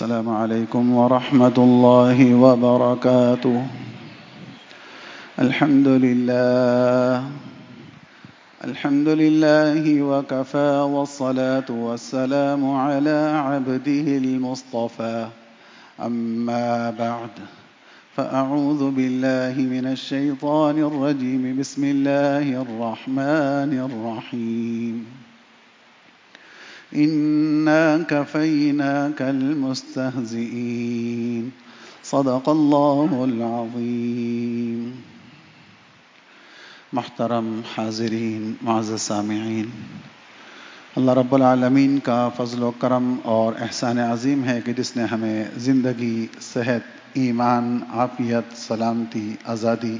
السلام عليكم ورحمة الله وبركاته. الحمد لله وكفى، والصلاة والسلام على عبده المصطفى. أما بعد، فأعوذ بالله من الشيطان الرجيم. بسم الله الرحمن الرحيم. إنا كفيناك المستهزئين. صدق الله العظیم. محترم حاضرین، معزز سامعین، اللہ رب العالمین کا فضل و کرم اور احسان عظیم ہے کہ جس نے ہمیں زندگی، صحت، ایمان، عافیت، سلامتی، آزادی،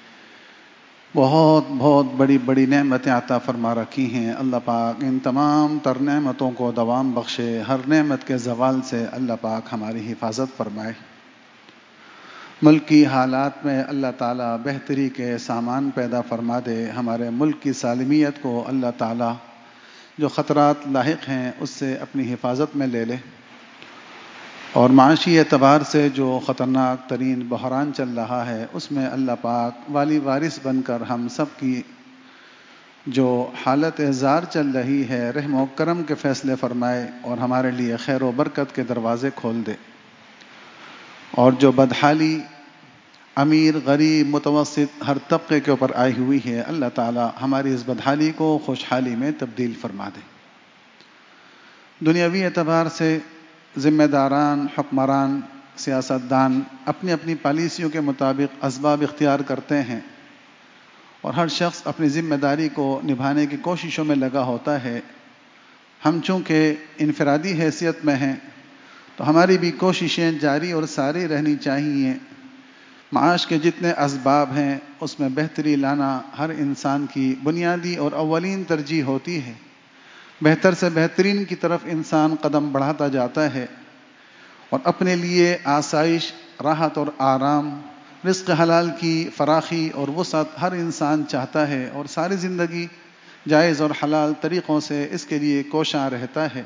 بہت بہت بڑی بڑی نعمتیں عطا فرما رکھی ہیں. اللہ پاک ان تمام تر نعمتوں کو دوام بخشے. ہر نعمت کے زوال سے اللہ پاک ہماری حفاظت فرمائے. ملک کی حالات میں اللہ تعالیٰ بہتری کے سامان پیدا فرما دے. ہمارے ملک کی سالمیت کو اللہ تعالیٰ جو خطرات لاحق ہیں اس سے اپنی حفاظت میں لے لے، اور معاشی اعتبار سے جو خطرناک ترین بحران چل رہا ہے اس میں اللہ پاک والی وارث بن کر ہم سب کی جو حالت زار چل رہی ہے رحم و کرم کے فیصلے فرمائے اور ہمارے لیے خیر و برکت کے دروازے کھول دے. اور جو بدحالی امیر، غریب، متوسط ہر طبقے کے اوپر آئی ہوئی ہے، اللہ تعالی ہماری اس بدحالی کو خوشحالی میں تبدیل فرما دے. دنیاوی اعتبار سے ذمہ داران، حکمران، سیاستدان اپنی اپنی پالیسیوں کے مطابق اسباب اختیار کرتے ہیں، اور ہر شخص اپنی ذمہ داری کو نبھانے کی کوششوں میں لگا ہوتا ہے. ہم چونکہ انفرادی حیثیت میں ہیں تو ہماری بھی کوششیں جاری اور ساری رہنی چاہیے. معاش کے جتنے اسباب ہیں اس میں بہتری لانا ہر انسان کی بنیادی اور اولین ترجیح ہوتی ہے. بہتر سے بہترین کی طرف انسان قدم بڑھاتا جاتا ہے، اور اپنے لیے آسائش، راحت اور آرام، رزق حلال کی فراخی اور وسعت ہر انسان چاہتا ہے، اور ساری زندگی جائز اور حلال طریقوں سے اس کے لیے کوشاں رہتا ہے.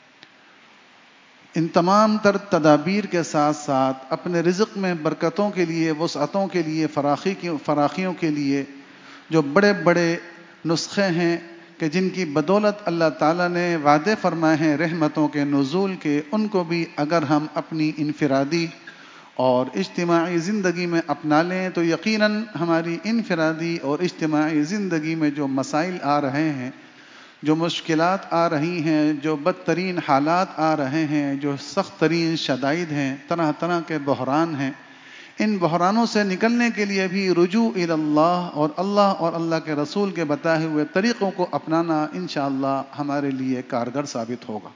ان تمام تر تدابیر کے ساتھ ساتھ اپنے رزق میں برکتوں کے لیے، وسعتوں کے لیے، فراخیوں کے لیے جو بڑے بڑے نسخے ہیں کہ جن کی بدولت اللہ تعالیٰ نے وعدے فرمائے ہیں رحمتوں کے نزول کے، ان کو بھی اگر ہم اپنی انفرادی اور اجتماعی زندگی میں اپنا لیں تو یقیناً ہماری انفرادی اور اجتماعی زندگی میں جو مسائل آ رہے ہیں، جو مشکلات آ رہی ہیں، جو بدترین حالات آ رہے ہیں، جو سخت ترین شدائد ہیں، طرح طرح کے بحران ہیں، ان بحرانوں سے نکلنے کے لیے بھی رجوع الی اللہ اور اللہ کے رسول کے بتائے ہوئے طریقوں کو اپنانا انشاءاللہ ہمارے لیے کارگر ثابت ہوگا.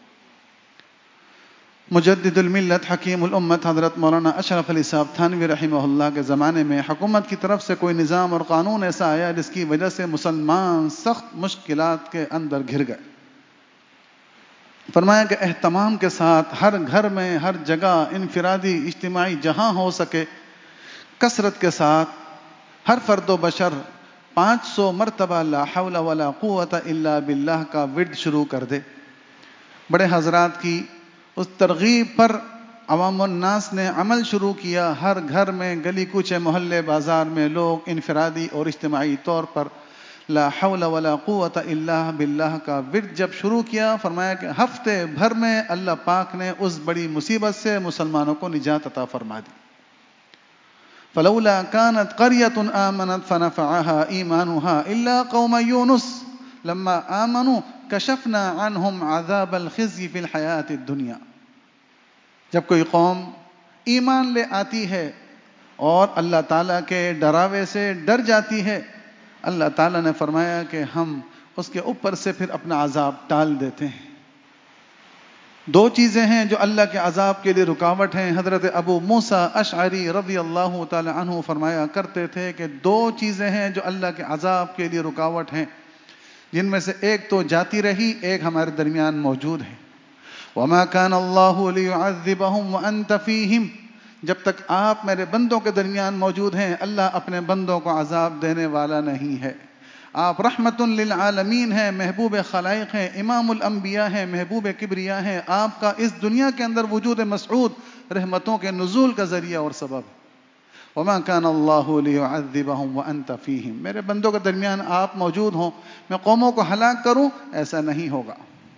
مجدد الملت، حکیم الامت حضرت مولانا اشرف علی صاحب تھانوی رحمہ اللہ کے زمانے میں حکومت کی طرف سے کوئی نظام اور قانون ایسا آیا جس کی وجہ سے مسلمان سخت مشکلات کے اندر گھر گئے. فرمایا کہ اہتمام کے ساتھ ہر گھر میں، ہر جگہ، انفرادی، اجتماعی، جہاں ہو سکے کثرت کے ساتھ ہر فرد و بشر 500 مرتبہ لا حول ولا قوت الا باللہ کا ورد شروع کر دے. بڑے حضرات کی اس ترغیب پر عوام الناس نے عمل شروع کیا. ہر گھر میں، گلی کوچے، محلے، بازار میں لوگ انفرادی اور اجتماعی طور پر لا حول ولا قوت الا باللہ کا ورد جب شروع کیا، فرمایا کہ ہفتے بھر میں اللہ پاک نے اس بڑی مصیبت سے مسلمانوں کو نجات عطا فرما دی. فلولا كانت قرية آمنت فنفعها إيمانها إلا قوم يونس لما آمنوا كشفنا عنهم عذاب الخزي في الحياة الدنيا. جب کوئی قوم ایمان لے آتی ہے اور اللہ تعالیٰ کے ڈراوے سے ڈر جاتی ہے، اللہ تعالیٰ نے فرمایا کہ ہم اس کے اوپر سے پھر اپنا عذاب ٹال دیتے ہیں. دو چیزیں ہیں جو اللہ کے عذاب کے لیے رکاوٹ ہیں. حضرت ابو موسیٰ اشعری رضی اللہ تعالی عنہ فرمایا کرتے تھے کہ دو چیزیں ہیں جو اللہ کے عذاب کے لیے رکاوٹ ہیں، جن میں سے ایک تو جاتی رہی، ایک ہمارے درمیان موجود ہے. وَمَا كَانَ اللَّهُ لِيُعَذِّبَهُمْ وَأَنْتَ فِيهِمْ. جب تک آپ میرے بندوں کے درمیان موجود ہیں، اللہ اپنے بندوں کو عذاب دینے والا نہیں ہے. آپ رحمت للعالمین ہیں، محبوب خلائق ہیں، امام الانبیاء ہیں، محبوب کبریا ہیں. آپ کا اس دنیا کے اندر وجود مسعود رحمتوں کے نزول کا ذریعہ اور سبب ہے. وما كان الله ليعذبهم وانت فيهم. میرے بندوں کے درمیان آپ موجود ہوں، میں قوموں کو ہلاک کروں، ایسا نہیں ہوگا.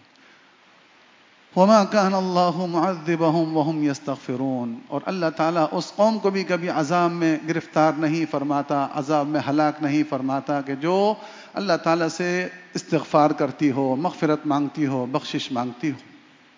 وما كان الله معذبهم وهم يستغفرون. اور اللہ تعالیٰ اس قوم کو بھی کبھی عذاب میں گرفتار نہیں فرماتا، عذاب میں ہلاک نہیں فرماتا کہ جو اللہ تعالیٰ سے استغفار کرتی ہو، مغفرت مانگتی ہو، بخشش مانگتی ہو.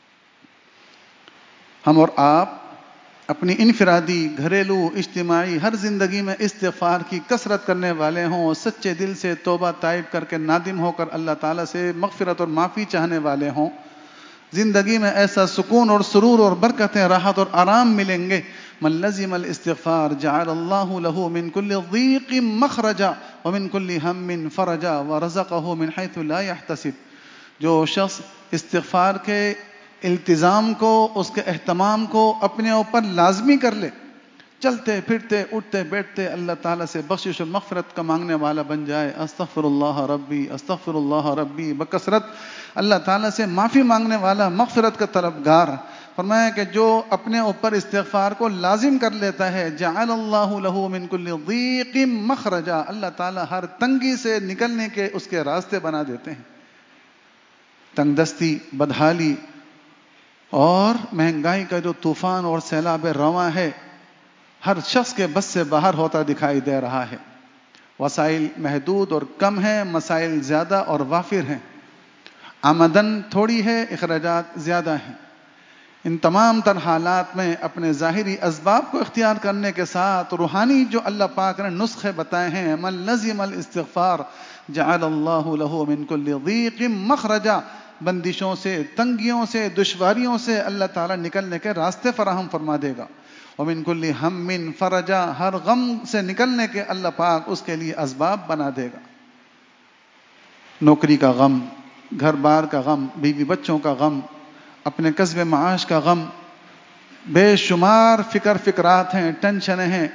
ہم اور آپ اپنی انفرادی، گھریلو، اجتماعی ہر زندگی میں استغفار کی کثرت کرنے والے ہوں، سچے دل سے توبہ طائب کر کے نادم ہو کر اللہ تعالیٰ سے مغفرت اور معافی چاہنے والے ہوں. زندگی میں ایسا سکون اور سرور اور برکتیں، راحت اور آرام ملیں گے. من لزم الاستغفار جعل اللہ له من كل ضيق مخرجا ومن كل هم فرجا ورزقه من حيث لا يحتسب. جو شخص استغفار کے التزام کو، اس کے اہتمام کو اپنے اوپر لازمی کر لے، چلتے پھرتے اٹھتے بیٹھتے اللہ تعالیٰ سے بخشش و مغفرت کا مانگنے والا بن جائے. استغفر اللہ ربی، استغفر اللہ ربی، بکثرت اللہ تعالیٰ سے معافی مانگنے والا، مغفرت کا طلبگار. فرمایا کہ جو اپنے اوپر استغفار کو لازم کر لیتا ہے، جعل اللہ له من كل ضيق مخرجا، اللہ تعالیٰ ہر تنگی سے نکلنے کے اس کے راستے بنا دیتے ہیں. تنگ دستی، بدحالی اور مہنگائی کا جو طوفان اور سیلاب رواں ہے، ہر شخص کے بس سے باہر ہوتا دکھائی دے رہا ہے. وسائل محدود اور کم ہیں، مسائل زیادہ اور وافر ہیں. آمدن تھوڑی ہے، اخراجات زیادہ ہیں. ان تمام تر حالات میں اپنے ظاہری اسباب کو اختیار کرنے کے ساتھ روحانی جو اللہ پاک نے نسخے بتائے ہیں، من لزم الاستغفار جعل اللہ له من كل ضيق مخرجا، بندشوں سے، تنگیوں سے، دشواریوں سے اللہ تعالیٰ نکلنے کے راستے فراہم فرما دے گا. ومن كل هم فرجا، ہر غم سے نکلنے کے اللہ پاک اس کے لیے اسباب بنا دے گا. نوکری کا غم، گھر بار کا غم، بیوی بچوں کا غم، اپنے کسب معاش کا غم، بے شمار فکرات ہیں، ٹینشنیں ہیں.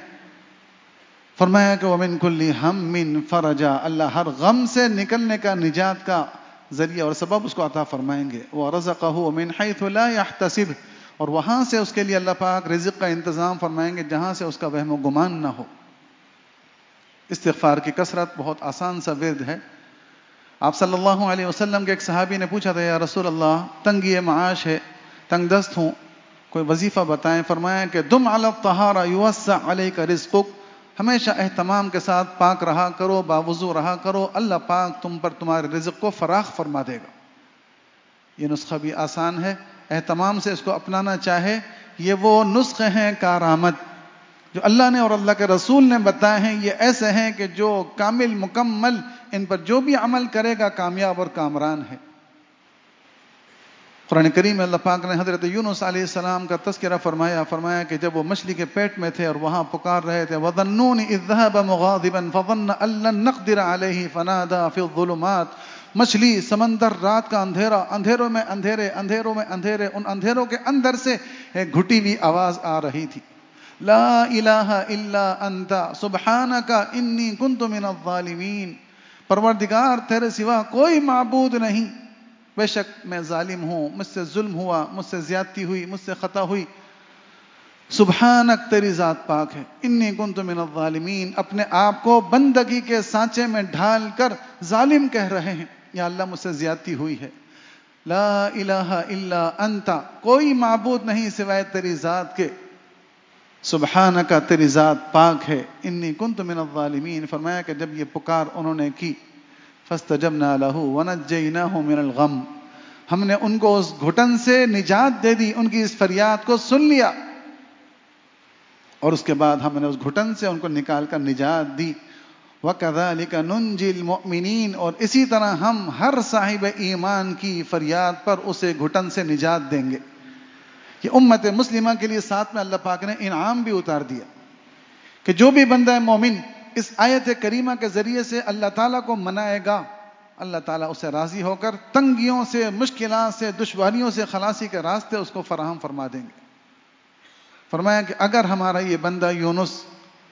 فرمایا کہ ومن كل هم فرجا، اللہ ہر غم سے نکلنے کا، نجات کا ذریعہ اور سبب اس کو عطا فرمائیں گے. وَرَزَقَهُ مِنْ حَيْثُ لَا يَحْتَسِبُ، اور وہاں سے اس کے لیے اللہ پاک رزق کا انتظام فرمائیں گے جہاں سے اس کا وہم و گمان نہ ہو. استغفار کی کثرت بہت آسان سا ورد ہے. آپ صلی اللہ علیہ وسلم کے ایک صحابی نے پوچھا تھا، یا رسول اللہ تنگی معاش ہے، تنگ دست ہوں، کوئی وظیفہ بتائیں. فرمایا کہ دم علی الطہارہ یوسع علیک رزقک، ہمیشہ اہتمام کے ساتھ پاک رہا کرو، باوضو رہا کرو، اللہ پاک تم پر تمہارے رزق کو فراخ فرما دے گا. یہ نسخہ بھی آسان ہے، اہتمام سے اس کو اپنانا چاہے. یہ وہ نسخے ہیں کارآمد جو اللہ نے اور اللہ کے رسول نے بتائے ہیں. یہ ایسے ہیں کہ جو کامل مکمل، ان پر جو بھی عمل کرے گا کامیاب اور کامران ہے. قرآن کریم میں اللہ پاک نے حضرت یونس علیہ السلام کا تذکرہ فرمایا کہ جب وہ مچھلی کے پیٹ میں تھے اور وہاں پکار رہے تھے، وَظَنُّونِ إِذْ ذَهَبَ مُغَاضِبًا فَظَنَّ أَن لَّن نَّقْدِرَ عَلَيْهِ فَنَادَىٰ فِي الظُّلُمَاتِ. مچھلی، سمندر، رات کا اندھیرا، اندھیروں میں اندھیرے، اندھیروں میں اندھیرے، ان اندھیروں کے اندر سے ایک گھٹی ہوئی آواز آ رہی تھی، لا الہ الا انت سبحانک انی کنت من الظالمین. پروردگار تیرے سوا کوئی معبود نہیں، بے شک میں ظالم ہوں، مجھ سے ظلم ہوا، مجھ سے زیادتی ہوئی، مجھ سے خطا ہوئی. سبحانک، تیری ذات پاک ہے. انی کنت من الظالمین، اپنے آپ کو بندگی کے سانچے میں ڈھال کر ظالم کہہ رہے ہیں، یا اللہ مجھ سے زیادتی ہوئی ہے. لا الہ الا انت، کوئی معبود نہیں سوائے تیری ذات کے. سبحانک، تیری ذات پاک ہے. انی کنت من الظالمین. فرمایا کہ جب یہ پکار انہوں نے کی، فاستجبنا له ونجیناہ من الغم، ہم نے ان کو اس گھٹن سے نجات دے دی، ان کی اس فریاد کو سن لیا، اور اس کے بعد ہم نے اس گھٹن سے ان کو نکال کر نجات دی. وَكَذَلِكَ نُنْجِي الْمُؤْمِنِينَ، اور اسی طرح ہم ہر صاحب ایمان کی فریاد پر اسے گھٹن سے نجات دیں گے. کہ امت مسلمہ کے لیے ساتھ میں اللہ پاک نے انعام بھی اتار دیا کہ جو بھی بندہ مومن اس آیت کریمہ کے ذریعے سے اللہ تعالیٰ کو منائے گا، اللہ تعالیٰ اسے راضی ہو کر تنگیوں سے، مشکلات سے، دشواریوں سے خلاصی کے راستے اس کو فراہم فرما دیں گے. فرمایا کہ اگر ہمارا یہ بندہ یونس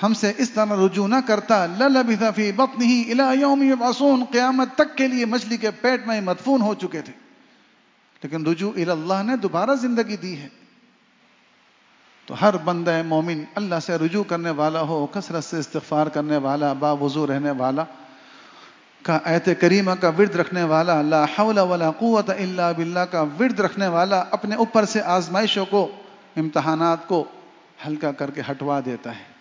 ہم سے اس طرح رجوع نہ کرتا للبث فی بطنہ الی یوم یبعثون، قیامت تک کے لیے مچھلی کے پیٹ میں مدفون ہو چکے تھے، لیکن رجوع الی اللہ نے دوبارہ زندگی دی ہے۔ تو ہر بندہ مومن اللہ سے رجوع کرنے والا ہو، کثرت سے استغفار کرنے والا، باوضو رہنے والا، کا آیت کریمہ کا ورد رکھنے والا، لا حول ولا قوت الا باللہ کا ورد رکھنے والا، اپنے اوپر سے آزمائشوں کو، امتحانات کو ہلکا کر کے ہٹوا دیتا ہے۔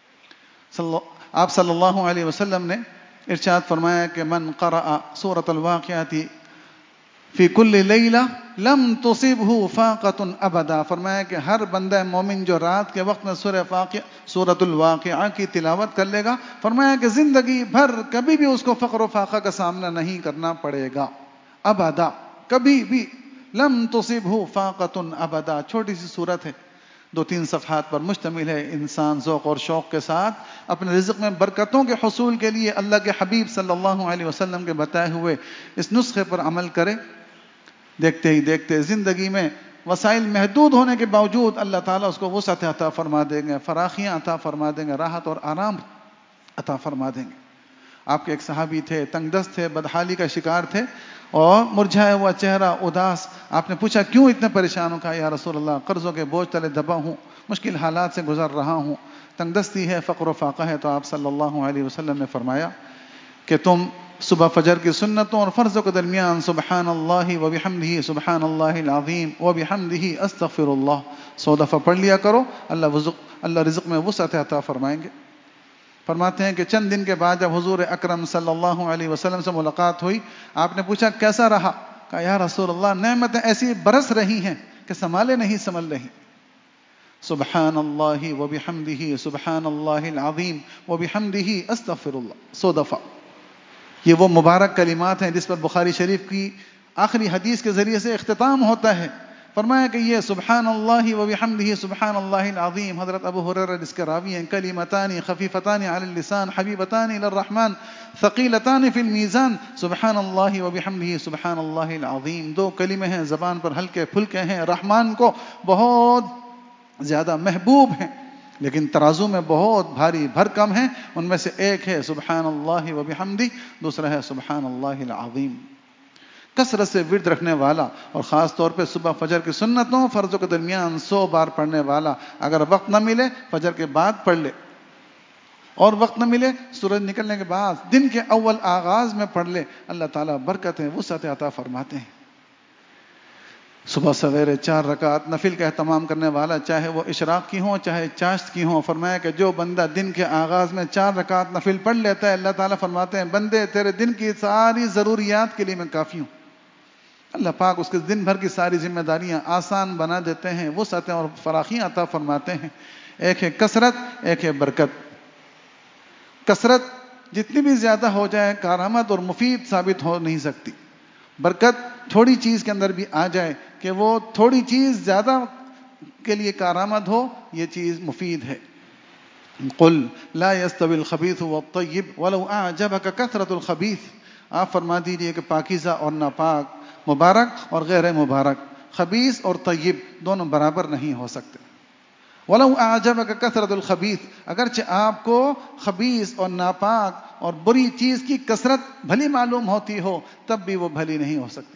آپ صلی اللہ علیہ وسلم نے ارشاد فرمایا کہ من قرأ سورۃ الواقعۃ فی کل لیلہ لم تصبہ فاقۃ ابدا، فرمایا کہ ہر بندہ مومن جو رات کے وقت میں سورۃ الواقعہ کی تلاوت کر لے گا، فرمایا کہ زندگی بھر کبھی بھی اس کو فقر و فاقہ کا سامنا نہیں کرنا پڑے گا، ابدا، کبھی بھی، لم تصبہ فاقۃ ابدا، چھوٹی سی سورت ہے، 2-3 صفحات پر مشتمل ہے۔ انسان ذوق اور شوق کے ساتھ اپنے رزق میں برکتوں کے حصول کے لیے اللہ کے حبیب صلی اللہ علیہ وسلم کے بتائے ہوئے اس نسخے پر عمل کرے، دیکھتے ہی دیکھتے زندگی میں وسائل محدود ہونے کے باوجود اللہ تعالیٰ اس کو وسعت عطا فرما دیں گے، فراخیاں عطا فرما دیں گے، راحت اور آرام عطا فرما دیں گے۔ آپ کے ایک صحابی تھے، تنگ دست تھے، بدحالی کا شکار تھے اور مرجھایا ہوا چہرہ، اداس۔ آپ نے پوچھا کیوں اتنے پریشان ہو؟ کہا یا رسول اللہ قرضوں کے بوجھ تلے دبا ہوں، مشکل حالات سے گزر رہا ہوں، تنگ دستی ہے، فقر و فاقہ ہے۔ تو آپ صلی اللہ علیہ وسلم نے فرمایا کہ تم صبح فجر کی سنتوں اور فرضوں کے درمیان سبحان اللہ و بحمدہ سبحان اللہ العظیم و بحمدہ استغفر اللہ 100 دفعہ پڑھ لیا کرو، اللہ رزق میں وسعت عطا فرمائیں گے۔ فرماتے ہیں کہ چند دن کے بعد جب حضور اکرم صلی اللہ علیہ وسلم سے ملاقات ہوئی، آپ نے پوچھا کیسا رہا؟ کہا یا رسول اللہ نعمتیں ایسی برس رہی ہیں کہ سنبھالے نہیں سنبھل رہی۔ سبحان اللہ و بحمدہ سبحان اللہ العظیم و بحمدہ استغفر اللہ 100 دفعہ۔ یہ وہ مبارک کلمات ہیں جس پر بخاری شریف کی آخری حدیث کے ذریعے سے اختتام ہوتا ہے۔ فرمایا کہ یہ سبحان اللہ و بحمدہ سبحان اللہ العظیم، حضرت ابو ہریرہ جس کے راوی ہیں، کلمتان خفیفتان علی اللسان حبیبتان الی الرحمن ثقیلتان فی المیزان، سبحان اللہ و بحمدہ سبحان اللہ العظیم، 2 کلمے ہیں، زبان پر ہلکے پھلکے ہیں، رحمان کو بہت زیادہ محبوب ہیں، لیکن ترازو میں بہت بھاری بھرکم ہیں۔ ان میں سے ایک ہے سبحان اللہ و بحمدہ، دوسرا ہے سبحان اللہ العظیم۔ کثرت سے ورد رکھنے والا اور خاص طور پہ صبح فجر کی سنتوں فرضوں کے درمیان 100 بار پڑھنے والا، اگر وقت نہ ملے فجر کے بعد پڑھ لے، اور وقت نہ ملے سورج نکلنے کے بعد دن کے اول آغاز میں پڑھ لے، اللہ تعالیٰ برکتیں وسعت عطا فرماتے ہیں۔ صبح سویرے 4 رکعت نفل کا اہتمام کرنے والا، چاہے وہ اشراق کی ہوں چاہے چاشت کی ہوں، فرمایا کہ جو بندہ دن کے آغاز میں 4 رکعت نفل پڑھ لیتا ہے، اللہ تعالیٰ فرماتے ہیں بندے تیرے دن کی ساری ضروریات کے لیے میں کافی ہوں۔ اللہ پاک اس کے دن بھر کی ساری ذمہ داریاں آسان بنا دیتے ہیں، وسعتیں اور فراخیاں عطا فرماتے ہیں۔ ایک ہے کثرت، ایک ہے برکت۔ کثرت جتنی بھی زیادہ ہو جائے کارآمد اور مفید ثابت ہو نہیں سکتی، برکت تھوڑی چیز کے اندر بھی آ جائے کہ وہ تھوڑی چیز زیادہ کے لیے کارآمد ہو، یہ چیز مفید ہے۔ قل لا يستوي الخبيث والطيب ولو اعجبك كثرة الخبيث، آپ فرما دیجئے کہ پاکیزہ اور ناپاک، مبارک اور غیر مبارک، خبیث اور طیب دونوں برابر نہیں ہو سکتے۔ وَلَوْ أَعْجَبَكَ كَثْرَةُ الْخَبِيثِ، اگرچہ آپ کو خبیث اور ناپاک اور بری چیز کی کثرت بھلی معلوم ہوتی ہو، تب بھی وہ بھلی نہیں ہو سکتی۔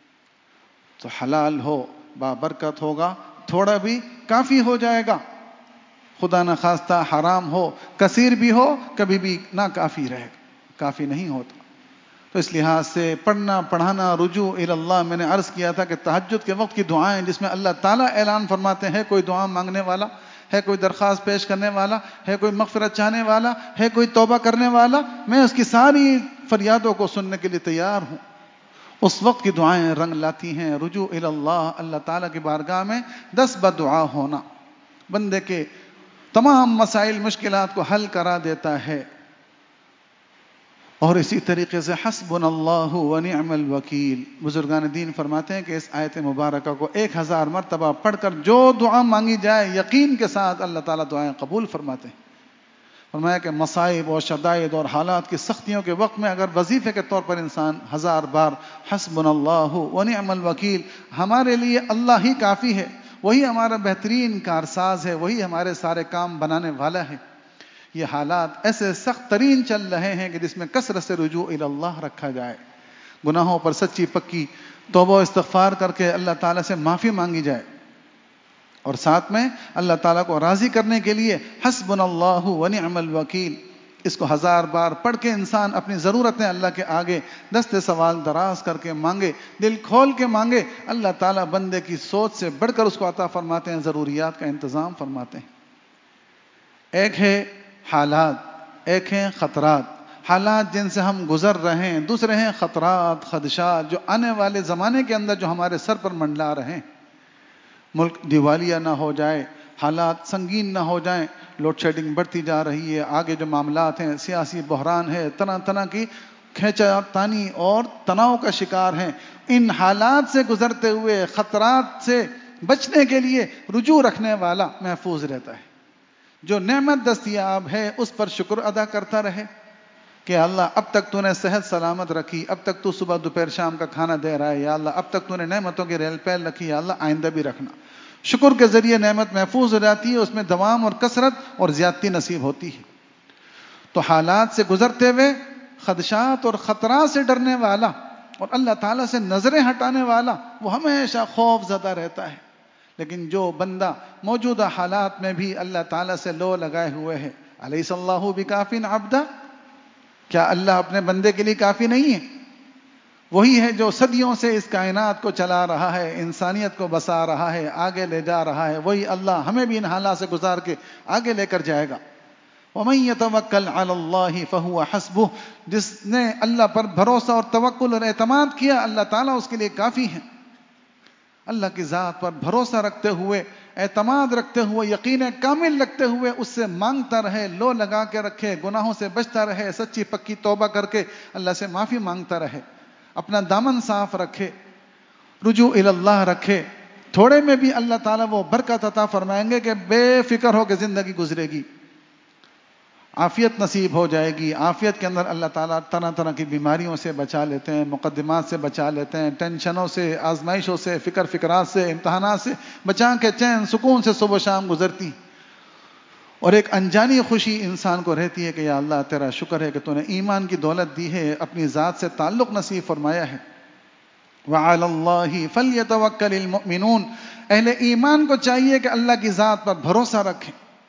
تو حلال ہو بابرکت ہوگا، تھوڑا بھی کافی ہو جائے گا، خدا نہ خواستہ حرام ہو کثیر بھی ہو کبھی بھی نا کافی رہے گا، کافی نہیں ہوتا۔ تو اس لحاظ سے پڑھنا پڑھانا رجوع الی اللہ، میں نے عرض کیا تھا کہ تہجد کے وقت کی دعائیں جس میں اللہ تعالیٰ اعلان فرماتے ہیں کوئی دعا مانگنے والا ہے، کوئی درخواست پیش کرنے والا ہے، کوئی مغفرت چاہنے والا ہے، کوئی توبہ کرنے والا، میں اس کی ساری فریادوں کو سننے کے لیے تیار ہوں۔ اس وقت کی دعائیں رنگ لاتی ہیں۔ رجوع الی اللہ، اللہ تعالیٰ کی بارگاہ میں دست بدعا ہونا بندے کے تمام مسائل مشکلات کو حل کرا دیتا ہے۔ اور اسی طریقے سے حسبنا اللہ و نعم الوکیل، بزرگان دین فرماتے ہیں کہ اس آیت مبارکہ کو 1000 مرتبہ پڑھ کر جو دعا مانگی جائے یقین کے ساتھ اللہ تعالیٰ دعائیں قبول فرماتے ہیں۔ فرمایا کہ مصائب اور شدائد اور حالات کی سختیوں کے وقت میں اگر وظیفے کے طور پر انسان 1000 بار حسبنا اللہ و نعم الوکیل، ہمارے لیے اللہ ہی کافی ہے، وہی ہمارا بہترین کارساز ہے، وہی ہمارے سارے کام بنانے والا ہے، یہ حالات ایسے سخت ترین چل رہے ہیں کہ جس میں کثرت سے رجوع الی اللہ رکھا جائے، گناہوں پر سچی پکی توبہ و استغفار کر کے اللہ تعالیٰ سے معافی مانگی جائے، اور ساتھ میں اللہ تعالیٰ کو راضی کرنے کے لیے حسبنا اللہ ونعم الوکیل، اس کو 1000 بار پڑھ کے انسان اپنی ضرورتیں اللہ کے آگے دست سوال دراز کر کے مانگے، دل کھول کے مانگے، اللہ تعالیٰ بندے کی سوچ سے بڑھ کر اس کو عطا فرماتے ہیں، ضروریات کا انتظام فرماتے ہیں۔ ایک ہے حالات، ایک ہیں خطرات، حالات جن سے ہم گزر رہے ہیں، دوسرے ہیں خطرات، خدشات جو آنے والے زمانے کے اندر جو ہمارے سر پر منڈلا رہے ہیں۔ ملک دیوالیہ نہ ہو جائے، حالات سنگین نہ ہو جائیں، لوڈ شیڈنگ بڑھتی جا رہی ہے، آگے جو معاملات ہیں، سیاسی بحران ہے، طرح طرح کی کھینچا تانی اور تناؤ کا شکار ہیں۔ ان حالات سے گزرتے ہوئے خطرات سے بچنے کے لیے رجوع رکھنے والا محفوظ رہتا ہے۔ جو نعمت دستیاب ہے اس پر شکر ادا کرتا رہے کہ اللہ اب تک تو نے صحت سلامت رکھی، اب تک تو صبح دوپہر شام کا کھانا دے رہا ہے، یا اللہ اب تک تو نے نعمتوں کی ریل پیل رکھی، یا اللہ آئندہ بھی رکھنا۔ شکر کے ذریعے نعمت محفوظ ہو جاتی ہے، اس میں دوام اور کثرت اور زیادتی نصیب ہوتی ہے۔ تو حالات سے گزرتے ہوئے خدشات اور خطرات سے ڈرنے والا اور اللہ تعالیٰ سے نظریں ہٹانے والا وہ ہمیشہ خوف زدہ رہتا ہے۔ لیکن جو بندہ موجودہ حالات میں بھی اللہ تعالیٰ سے لو لگائے ہوئے ہے، الیس اللہ بکاف عبدا، کیا اللہ اپنے بندے کے لیے کافی نہیں ہے؟ وہی ہے جو صدیوں سے اس کائنات کو چلا رہا ہے، انسانیت کو بسا رہا ہے، آگے لے جا رہا ہے۔ وہی اللہ ہمیں بھی ان حالات سے گزار کے آگے لے کر جائے گا۔ وَمَن يَتَوَكَّلْ عَلَى اللَّهِ فَهُوَ حَسْبُهُ، جس نے اللہ پر بھروسہ اور توکل اور اعتماد کیا، اللہ تعالیٰ اس کے لیے کافی ہے۔ اللہ کی ذات پر بھروسہ رکھتے ہوئے، اعتماد رکھتے ہوئے، یقین کامل رکھتے ہوئے اس سے مانگتا رہے، لو لگا کے رکھے، گناہوں سے بچتا رہے، سچی پکی توبہ کر کے اللہ سے معافی مانگتا رہے، اپنا دامن صاف رکھے، رجوع الی اللہ رکھے، تھوڑے میں بھی اللہ تعالیٰ وہ برکت عطا فرمائیں گے کہ بے فکر ہو کے زندگی گزرے گی، عافیت نصیب ہو جائے گی۔ عافیت کے اندر اللہ تعالیٰ طرح طرح کی بیماریوں سے بچا لیتے ہیں، مقدمات سے بچا لیتے ہیں، ٹینشنوں سے، آزمائشوں سے، فکرات سے، امتحانات سے بچا کے چین سکون سے صبح و شام گزرتی، اور ایک انجانی خوشی انسان کو رہتی ہے کہ یا اللہ تیرا شکر ہے کہ تو نے ایمان کی دولت دی ہے، اپنی ذات سے تعلق نصیب فرمایا ہے۔ وَعَلَى اللَّهِ فَلْيَتَوَكَّلِ الْمُؤْمِنُونَ، اہل ایمان کو چاہیے کہ اللہ کی ذات پر بھروسہ رکھیں۔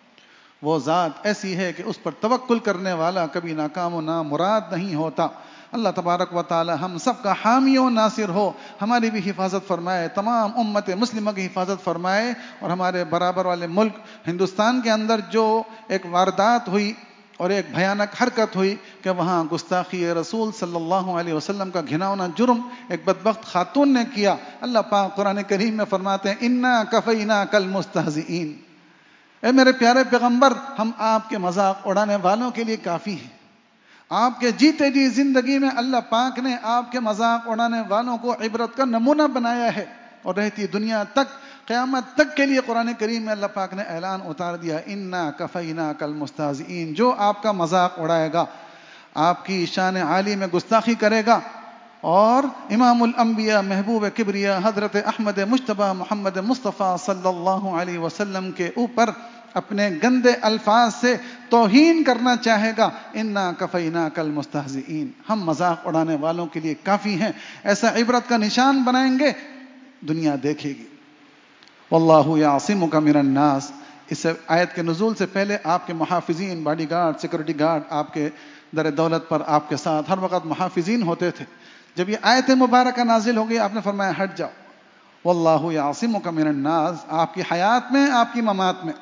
وہ ذات ایسی ہے کہ اس پر توکل کرنے والا کبھی ناکام و نامراد نہیں ہوتا۔ اللہ تبارک و تعالی ہم سب کا حامی و ناصر ہو، ہماری بھی حفاظت فرمائے، تمام امت مسلمہ کی حفاظت فرمائے، اور ہمارے برابر والے ملک ہندوستان کے اندر جو ایک واردات ہوئی اور ایک بھیانک حرکت ہوئی کہ وہاں گستاخی رسول صلی اللہ علیہ وسلم کا گھناؤنا جرم ایک بدبخت خاتون نے کیا، اللہ پاک قرآن کریم میں فرماتے ہیں اِنَّا كَفَيْنَاكَ الْمُسْتَهْزِئِينَ، اے میرے پیارے پیغمبر، ہم آپ کے مذاق اڑانے والوں کے لیے کافی ہیں۔ آپ کے جیتے جی زندگی میں اللہ پاک نے آپ کے مذاق اڑانے والوں کو عبرت کا نمونہ بنایا ہے، اور رہتی دنیا تک، قیامت تک کے لیے قرآن کریم میں اللہ پاک نے اعلان اتار دیا اِنَّا كَفَيْنَاكَ الْمُسْتَهْزِئِينَ، جو آپ کا مذاق اڑائے گا، آپ کی شان عالی میں گستاخی کرے گا، اور امام الانبیاء محبوب کبریا حضرت احمد مجتبی محمد مصطفیٰ صلی اللہ علیہ وسلم کے اوپر اپنے گندے الفاظ سے توہین کرنا چاہے گا، اِنَّا كَفَيْنَاكَ الْمُسْتَهْزِئِينَ، ہم مذاق اڑانے والوں کے لیے کافی ہیں، ایسا عبرت کا نشان بنائیں گے، دنیا دیکھے گی۔ وَاللَّهُ يَعْصِمُكَ مِنَ النَّاسِ، اس آیت کے نزول سے پہلے آپ کے محافظین، باڈی گارڈ، سیکورٹی گارڈ آپ کے در دولت پر آپ کے ساتھ ہر وقت محافظین ہوتے تھے۔ جب یہ آیت مبارکہ نازل ہو گئی، آپ نے فرمایا ہٹ جاؤ، وَاللَّهُ يَعْصِمُكَ مِنَ النَّاسِ، آپ کی حیات میں، آپ کی ممات میں،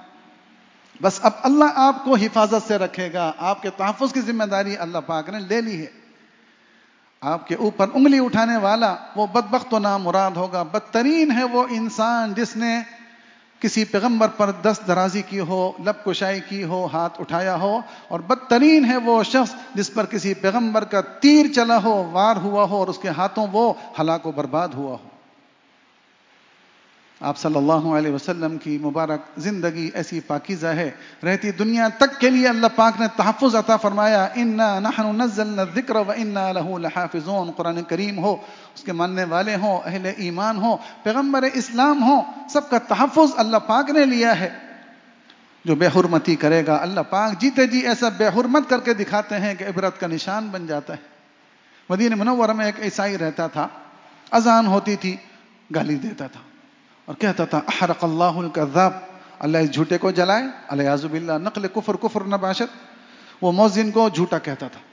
بس اب اللہ آپ کو حفاظت سے رکھے گا، آپ کے تحفظ کی ذمہ داری اللہ پاک نے لے لی ہے۔ آپ کے اوپر انگلی اٹھانے والا وہ بدبخت و نامراد ہوگا، بدترین ہے وہ انسان جس نے کسی پیغمبر پر دست درازی کی ہو، لب کشائی کی ہو، ہاتھ اٹھایا ہو، اور بدترین ہے وہ شخص جس پر کسی پیغمبر کا تیر چلا ہو، وار ہوا ہو، اور اس کے ہاتھوں وہ ہلاک و برباد ہوا ہو۔ آپ صلی اللہ علیہ وسلم کی مبارک زندگی ایسی پاکیزہ ہے، رہتی دنیا تک کے لیے اللہ پاک نے تحفظ عطا فرمایا، اِنَّا نَحْنُ نَزَّلْنَا الذِّكْرَ وَإِنَّا لَهُ لَحَافِظُونَ۔ قرآن کریم ہو، اس کے ماننے والے ہوں، اہل ایمان ہوں، پیغمبر اسلام ہوں، سب کا تحفظ اللہ پاک نے لیا ہے۔ جو بے حرمتی کرے گا اللہ پاک جیتے جی ایسا بے حرمت کر کے دکھاتے ہیں کہ عبرت کا نشان بن جاتا ہے۔ مدینہ منورہ میں ایک عیسائی رہتا تھا، اذان ہوتی تھی گالی دیتا تھا اور کہتا تھا احرق اللہ الکذاب، اللہ اس جھوٹے کو جلائے، الیاذ باللہ، نقل کفر، کفر نباشت۔ وہ مؤذن کو جھوٹا کہتا تھا،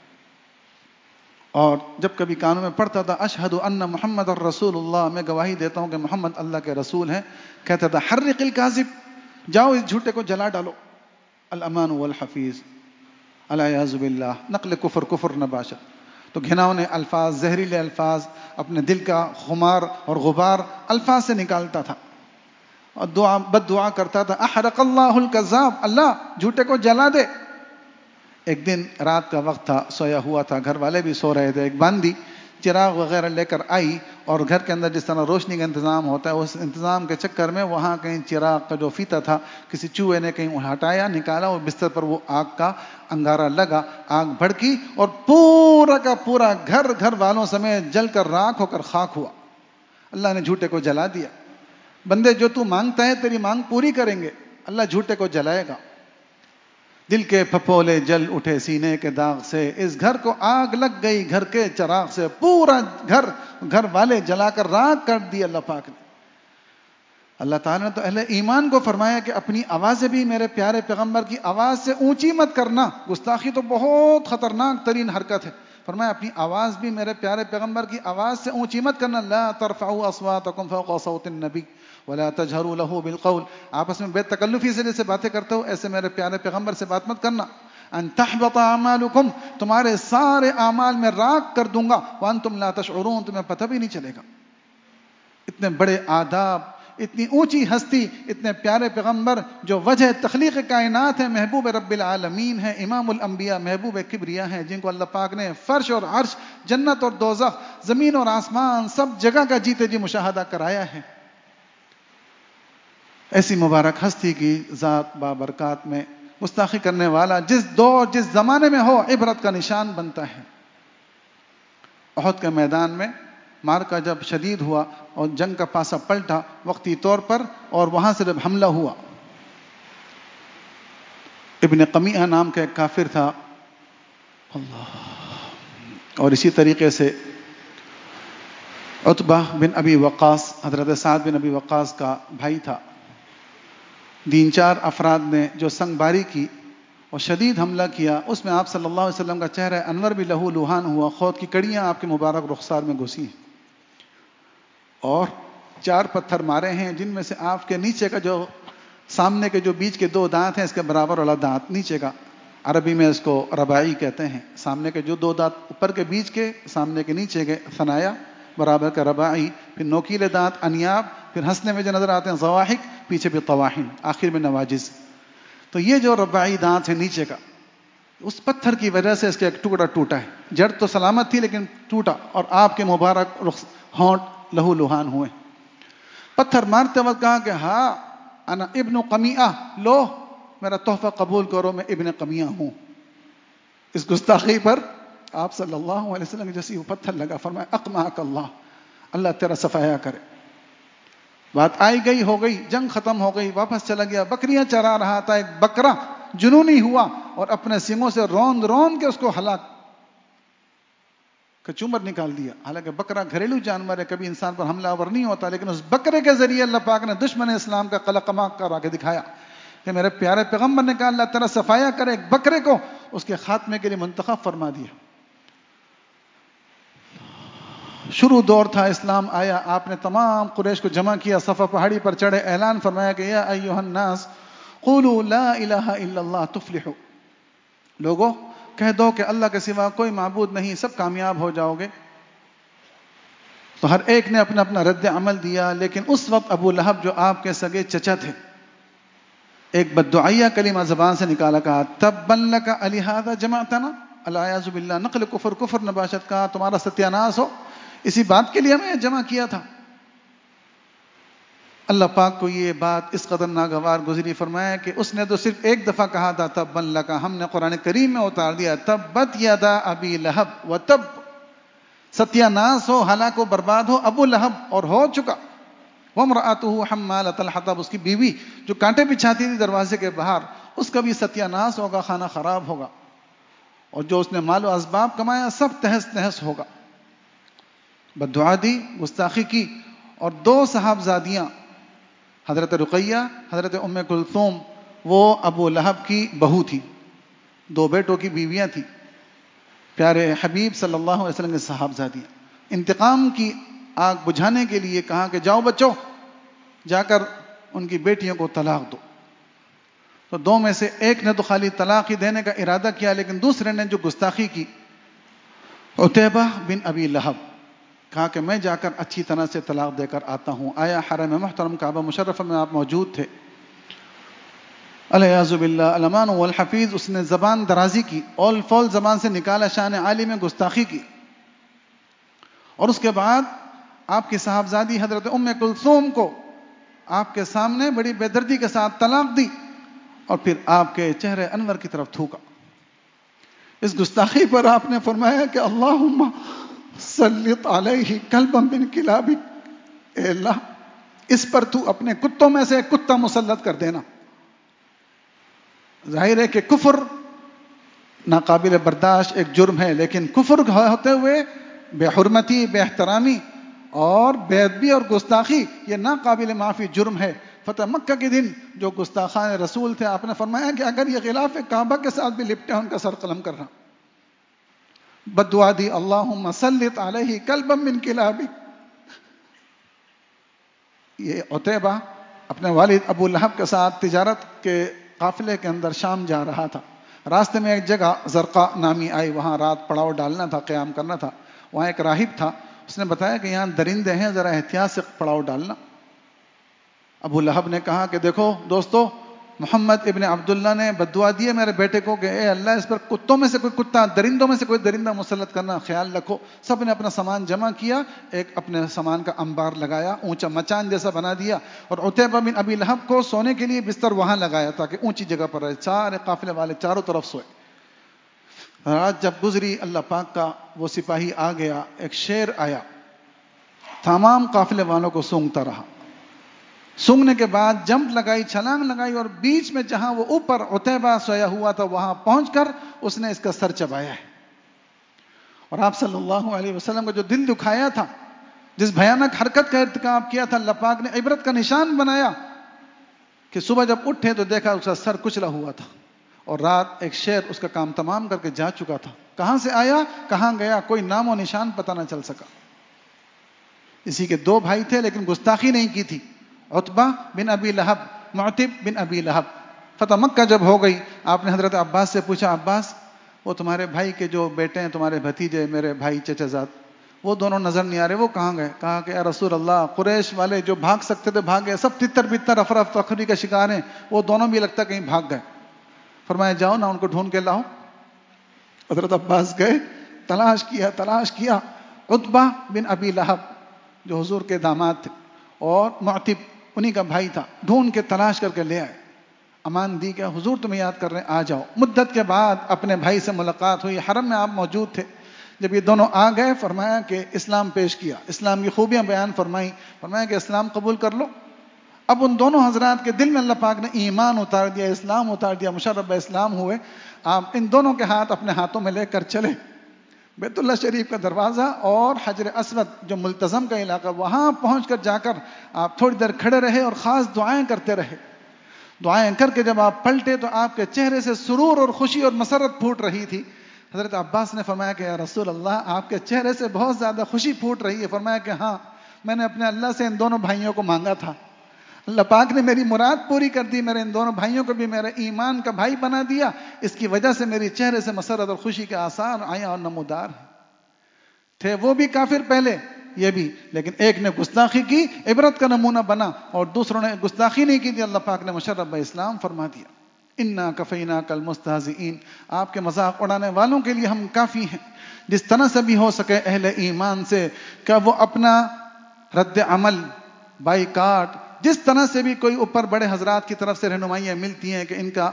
اور جب کبھی کانوں میں پڑتا تھا اشہد ان محمد الرسول اللہ، میں گواہی دیتا ہوں کہ محمد اللہ کے رسول ہیں، کہتا تھا حرق الکاذب، جاؤ اس جھوٹے کو جلا ڈالو، الامان والحفیظ، الیاذ باللہ، نقل کفر، کفر نباشت۔ تو گھناؤنے الفاظ، زہریلے الفاظ، اپنے دل کا خمار اور غبار الفاظ سے نکالتا تھا اور بد دعا کرتا تھا احرق اللہ الکذاب، اللہ جھوٹے کو جلا دے۔ ایک دن رات کا وقت تھا، سویا ہوا تھا، گھر والے بھی سو رہے تھے، ایک باندی چراغ وغیرہ لے کر آئی اور گھر کے اندر جس طرح روشنی کا انتظام ہوتا ہے اس انتظام کے چکر میں وہاں کہیں چراغ کا جو فیتہ تھا کسی چوہے نے کہیں ہٹایا، نکالا، اور بستر پر وہ آگ کا انگارہ لگا، آگ بھڑکی اور پورا کا پورا گھر والوں سمیت جل کر راکھ ہو کر خاک ہوا۔ اللہ نے جھوٹے کو جلا دیا۔ بندے جو تو مانگتا ہے تیری مانگ پوری کریں گے، اللہ جھوٹے کو جلائے گا۔ دل کے پھپھولے جل اٹھے سینے کے داغ سے، اس گھر کو آگ لگ گئی گھر کے چراغ سے، پورا گھر والے جلا کر راکھ کر دی اللہ پاک نے۔ اللہ تعالیٰ نے تو اہل ایمان کو فرمایا کہ اپنی آوازیں بھی میرے پیارے پیغمبر کی آواز سے اونچی مت کرنا، گستاخی تو بہت خطرناک ترین حرکت ہے، فرمایا اپنی آواز بھی میرے پیارے پیغمبر کی آواز سے اونچی مت کرنا، لا ترفعوا اصواتکم فوق صوت النبی ولا تجهروا له بالقول، آپس میں بے تکلفی سے جیسے باتیں کرتے ہو ایسے میرے پیارے پیغمبر سے بات مت کرنا، ان تحبط اعمالکم، تمہارے سارے اعمال میں راکھ کر دوں گا، وانتم لا تشعرون، تمہیں پتہ بھی نہیں چلے گا۔ اتنے بڑے آداب، اتنی اونچی ہستی، اتنے پیارے پیغمبر جو وجہ تخلیق کائنات ہیں، محبوب رب العالمین ہیں، امام الانبیاء، محبوب کبریا ہیں، جن کو اللہ پاک نے فرش اور عرش، جنت اور دوزخ، زمین اور آسمان، سب جگہ کا جیتے جی مشاہدہ کرایا ہے۔ ایسی مبارک ہستی کی ذات بابرکات میں گستاخی کرنے والا جس دور جس زمانے میں ہو عبرت کا نشان بنتا ہے۔ احد کے میدان میں مارکا جب شدید ہوا اور جنگ کا پاسا پلٹا وقتی طور پر، اور وہاں سے جب حملہ ہوا، ابن قمیعہ نام کا ایک کافر تھا، اللہ، اور اسی طریقے سے عتبہ بن ابی وقاص، حضرت سعد بن ابی وقاص کا بھائی تھا، تین چار افراد نے جو سنگ باری کی اور شدید حملہ کیا، اس میں آپ صلی اللہ علیہ وسلم کا چہرہ انور بھی لہو لہان ہوا، خود کی کڑیاں آپ کے مبارک رخسار میں گھسی ہیں، اور 4 پتھر مارے ہیں جن میں سے آپ کے نیچے کا جو سامنے کے جو بیچ کے 2 دانت ہیں اس کے برابر والا دانت نیچے کا، عربی میں اس کو رباعی کہتے ہیں، سامنے کے جو 2 دانت اوپر کے بیچ کے، سامنے کے نیچے کے ثنایا برابر کا رباعی، پھر نوکیلے دانت انیاب، پھر ہنسنے میں جو نظر آتے ہیں ضواحک، پیچھے بھی طواحن، آخر میں نواجز۔ تو یہ جو رباعی دانت ہے نیچے کا، اس پتھر کی وجہ سے اس کا ایک ٹکڑا ٹوٹا ہے، جڑ تو سلامت تھی لیکن ٹوٹا، اور آپ کے مبارک ہونٹ لہو لہان ہوئے۔ پتھر مارتے وقت کہا کہ ہاں انا ابن قمیعہ، لو میرا تحفہ قبول کرو، میں ابن قمیعہ ہوں۔ اس گستاخی پر آپ صلی اللہ علیہ وسلم جیسی وہ پتھر لگا، فرمایا اقمعک اللہ، اللہ تیرا صفایا کرے۔ بات آئی گئی ہو گئی، جنگ ختم ہو گئی، واپس چلا گیا، بکریاں چرا رہا تھا، ایک بکرا جنونی ہوا اور اپنے سینگوں سے روند روند کے اس کو ہلاک کچومر نکال دیا۔ حالانکہ بکرا گھریلو جانور ہے، کبھی انسان پر حملہ آور نہیں ہوتا، لیکن اس بکرے کے ذریعے اللہ پاک نے دشمن اسلام کا قلقمہ کرا کے دکھایا کہ میرے پیارے پیغمبر نے کہا اللہ تعالیٰ صفایا کرے، ایک بکرے کو اس کے خاتمے کے لیے منتخب فرما دیا۔ شروع دور تھا، اسلام آیا، آپ نے تمام قریش کو جمع کیا، صفا پہاڑی پر چڑھے، اعلان فرمایا کہ یا ایھا الناس قولوا لا الہ الا اللہ تفلحوا، لوگوں کہہ دو کہ اللہ کے سوا کوئی معبود نہیں، سب کامیاب ہو جاؤ گے۔ تو ہر ایک نے اپنا اپنا رد عمل دیا، لیکن اس وقت ابو لہب جو آپ کے سگے چچا تھے، ایک بددعائیہ کلمہ زبان سے نکالا، کہا تبا لک الہذا جمعتنا، العیاذ باللہ، نقل کفر، کفر نباشت، کہا تمہارا ستیہ ناس ہو، اسی بات کے لیے ہمیں جمع کیا تھا۔ اللہ پاک کو یہ بات اس قدر ناگوار گزری، فرمایا کہ اس نے تو صرف ایک دفعہ کہا تھا تبا لک، ہم نے قرآن کریم میں اتار دیا تبت یدا ابی لہب و تب، ستیہ ناس ہو، ہلاک و برباد ہو ابو لہب، اور ہو چکا۔ وامرأتہ حمالۃ الحطب، اس کی بیوی جو کانٹے بچھاتی تھی دروازے کے باہر، اس کا بھی ستیہ ناس ہوگا، کھانا خراب ہوگا، اور جو اس نے مال و اسباب کمایا سب تہس نہس ہوگا۔ بددعا دی، گستاخی کی، اور 2 صاحبزادیاں حضرت رقیہ، حضرت ام کلثوم، وہ ابو لہب کی بہو تھی، 2 بیٹوں کی بیویاں تھیں، پیارے حبیب صلی اللہ علیہ وسلم کے صاحبزادیاں۔ انتقام کی آگ بجھانے کے لیے کہا کہ جاؤ بچو، جا کر ان کی بیٹیوں کو طلاق دو۔ تو 2 میں سے ایک نے تو خالی طلاق ہی دینے کا ارادہ کیا، لیکن دوسرے نے جو گستاخی کی، عتیبہ بن ابی لہب، کہا کہ میں جا کر اچھی طرح سے طلاق دے کر آتا ہوں۔ آیا حرم محترم کعبہ مشرفہ میں آپ موجود تھے، الیاذ باللہ الامان والحفیظ، اس نے زبان درازی کی، اول فول زبان سے نکالا، شان عالی میں گستاخی کی، اور اس کے بعد آپ کی صاحبزادی حضرت ام کلثوم کو آپ کے سامنے بڑی بے دردی کے ساتھ طلاق دی، اور پھر آپ کے چہرے انور کی طرف تھوکا۔ اس گستاخی پر آپ نے فرمایا کہ اللہم سلط علیہ کلبا من کلابک، اے اللہ اس پر تو اپنے کتوں میں سے ایک کتا مسلط کر دینا۔ ظاہر ہے کہ کفر ناقابل برداشت ایک جرم ہے، لیکن کفر ہوتے ہوئے بے حرمتی، بے احترامی اور بے ادبی اور گستاخی یہ ناقابل معافی جرم ہے۔ فتح مکہ کے دن جو گستاخان رسول تھے، آپ نے فرمایا کہ اگر یہ غلاف کعبہ کے ساتھ بھی لپٹے ان کا سر قلم کرنا۔ بددعا دی، اللہم سلط علیہ کلبا من کلابک۔ یہ عتیبہ اپنے والد ابو لہب کے ساتھ تجارت کے قافلے کے اندر شام جا رہا تھا، راستے میں ایک جگہ زرقا نامی آئی، وہاں رات پڑاؤ ڈالنا تھا، قیام کرنا تھا۔ وہاں ایک راہب تھا، اس نے بتایا کہ یہاں درندے ہیں، ذرا احتیاط سے پڑاؤ ڈالنا۔ ابو لہب نے کہا کہ دیکھو دوستو، محمد ابن عبداللہ نے بددعا دی ہے میرے بیٹے کو کہ اے اللہ اس پر کتوں میں سے کوئی کتا، درندوں میں سے کوئی درندہ مسلط کرنا، خیال رکھو۔ سب نے اپنا سامان جمع کیا، ایک اپنے سامان کا انبار لگایا، اونچا مچان جیسا بنا دیا، اور عتیبہ بن ابی لہب کو سونے کے لیے بستر وہاں لگایا تاکہ اونچی جگہ پر رہے، سارے قافلے والے چاروں طرف سوئے۔ رات جب گزری، اللہ پاک کا وہ سپاہی آ گیا، ایک شیر آیا، تمام قافلے والوں کو سونگتا رہا، سونگنے کے بعد جمپ لگائی، چھلانگ لگائی، اور بیچ میں جہاں وہ اوپر عتیبہ سویا ہوا تھا وہاں پہنچ کر اس نے اس کا سر چبایا ہے۔ اور آپ صلی اللہ علیہ وسلم کا جو دل دکھایا تھا، جس بھیانک حرکت کا ارتکاب کیا تھا، اللہ پاک نے عبرت کا نشان بنایا کہ صبح جب اٹھے تو دیکھا اس کا سر کچلا ہوا تھا، اور رات ایک شیر اس کا کام تمام کر کے جا چکا تھا۔ کہاں سے آیا، کہاں گیا، کوئی نام و نشان پتہ نہ چل سکا۔ اسی کے 2 بھائی تھے لیکن گستاخی نہیں کی تھی، عتبہ بن ابی لہب، معتب بن ابی لہب۔ فتح مکہ جب ہو گئی، آپ نے حضرت عباس سے پوچھا، عباس وہ تمہارے بھائی کے جو بیٹے ہیں، تمہارے بھتیجے، میرے بھائی چچا زاد، وہ دونوں نظر نہیں آ رہے، وہ کہاں گئے؟ کہا کہ اے رسول اللہ، قریش والے جو بھاگ سکتے تھے بھاگ گئے، سب تتر بتر افرا تفری کا شکار ہیں، وہ دونوں بھی لگتا کہیں بھاگ گئے۔ فرمایا جاؤ نا ان کو ڈھونڈ کے لاؤ۔ حضرت عباس گئے، تلاش کیا، عتبہ بن ابی لہب جو حضور کے داماد تھے، اور معتب انہی کا بھائی تھا، ڈھونڈ کے تلاش کر کے لے آئے، امان دی کہ حضور تمہیں یاد کر رہے ہیں، آ جاؤ۔ مدت کے بعد اپنے بھائی سے ملاقات ہوئی، حرم میں آپ موجود تھے، جب یہ دونوں آ گئے فرمایا کہ اسلام پیش کیا، اسلام کی خوبیاں بیان فرمائی، فرمایا کہ اسلام قبول کر لو۔ اب ان دونوں حضرات کے دل میں اللہ پاک نے ایمان اتار دیا، اسلام اتار دیا، مشرب اسلام ہوئے۔ آپ ان دونوں کے ہاتھ اپنے ہاتھوں میں لے کر چلے بیت اللہ شریف کا دروازہ اور حجر اسود جو ملتزم کا علاقہ، وہاں پہنچ کر جا کر آپ تھوڑی دیر کھڑے رہے اور خاص دعائیں کرتے رہے۔ دعائیں کر کے جب آپ پلٹے تو آپ کے چہرے سے سرور اور خوشی اور مسرت پھوٹ رہی تھی۔ حضرت عباس نے فرمایا کہ یا رسول اللہ، آپ کے چہرے سے بہت زیادہ خوشی پھوٹ رہی ہے۔ فرمایا کہ ہاں، میں نے اپنے اللہ سے ان دونوں بھائیوں کو مانگا تھا، اللہ پاک نے میری مراد پوری کر دی، میرے ان دونوں بھائیوں کو بھی میرے ایمان کا بھائی بنا دیا، اس کی وجہ سے میری چہرے سے مسرت اور خوشی کے آثار آئے اور نمودار ہیں۔ تھے وہ بھی کافر پہلے، یہ بھی، لیکن ایک نے گستاخی کی، عبرت کا نمونہ بنا، اور دوسروں نے گستاخی نہیں کی تھی، اللہ پاک نے مشرب اسلام فرما دیا۔ انا کفیناک المستہزئین، آپ کے مذاق اڑانے والوں کے لیے ہم کافی ہیں۔ جس طرح سے بھی ہو سکے اہل ایمان سے کہ وہ اپنا رد عمل، بائیکاٹ، جس طرح سے بھی کوئی اوپر بڑے حضرات کی طرف سے رہنمائیاں ملتی ہیں کہ ان کا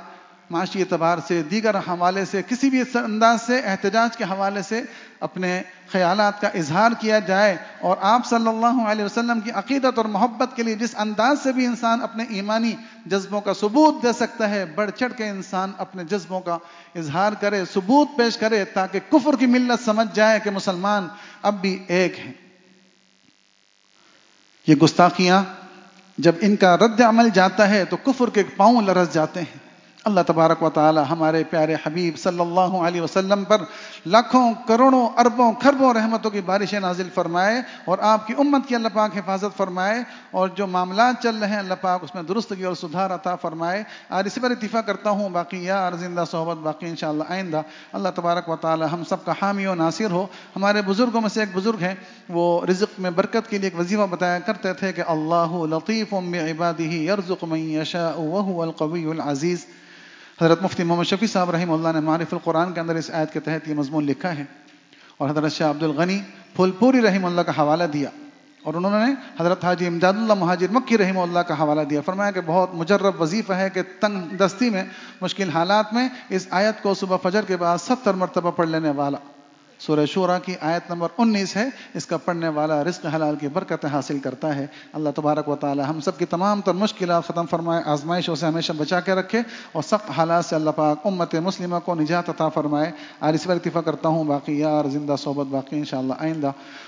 معاشی اعتبار سے، دیگر حوالے سے، کسی بھی انداز سے احتجاج کے حوالے سے اپنے خیالات کا اظہار کیا جائے، اور آپ صلی اللہ علیہ وسلم کی عقیدت اور محبت کے لیے جس انداز سے بھی انسان اپنے ایمانی جذبوں کا ثبوت دے سکتا ہے، بڑھ چڑھ کے انسان اپنے جذبوں کا اظہار کرے، ثبوت پیش کرے، تاکہ کفر کی ملت سمجھ جائے کہ مسلمان اب بھی ایک ہیں۔ یہ گستاخیاں جب ان کا رد عمل جاتا ہے تو کفر کے پاؤں لرز جاتے ہیں۔ اللہ تبارک و تعالی ہمارے پیارے حبیب صلی اللہ علیہ وسلم پر لاکھوں کروڑوں اربوں خربوں رحمتوں کی بارشیں نازل فرمائے، اور آپ کی امت کی اللہ پاک حفاظت فرمائے، اور جو معاملات چل رہے ہیں اللہ پاک اس میں درستگی اور سدھار عطا فرمائے۔ آج اسی پر اتفاق کرتا ہوں، باقی یار زندہ صحبت باقی انشاءاللہ آئندہ۔ اللہ تبارک و تعالی ہم سب کا حامی و ناصر ہو۔ ہمارے بزرگوں میں سے ایک بزرگ ہیں، وہ رزق میں برکت کے لیے ایک وظیفہ بتایا کرتے تھے کہ اللہ لطیف بعبادہ یرزق من یشاء وہو القوی العزیز۔ حضرت مفتی محمد شفیع صاحب رحمہ اللہ نے معارف القرآن کے اندر اس آیت کے تحت یہ مضمون لکھا ہے، اور حضرت شاہ عبد الغنی پھول پوری رحمہ اللہ کا حوالہ دیا، اور انہوں نے حضرت حاجی امداد اللہ مہاجر مکی رحمہ اللہ کا حوالہ دیا۔ فرمایا کہ بہت مجرب وظیفہ ہے کہ تنگ دستی میں، مشکل حالات میں اس آیت کو صبح فجر کے بعد 70 مرتبہ پڑھ لینے والا، سورہ شورى کی آیت نمبر 19 ہے، اس کا پڑھنے والا رزق حلال کی برکت حاصل کرتا ہے۔ اللہ تبارک و تعالی ہم سب کی تمام تر مشکلات ختم فرمائے، آزمائشوں سے ہمیشہ بچا کے رکھے، اور سخت حالات سے اللہ پاک امت مسلمہ کو نجات عطا فرمائے۔ آج اس پر اتفاق کرتا ہوں، باقی یار زندہ صحبت باقی انشاءاللہ آئندہ۔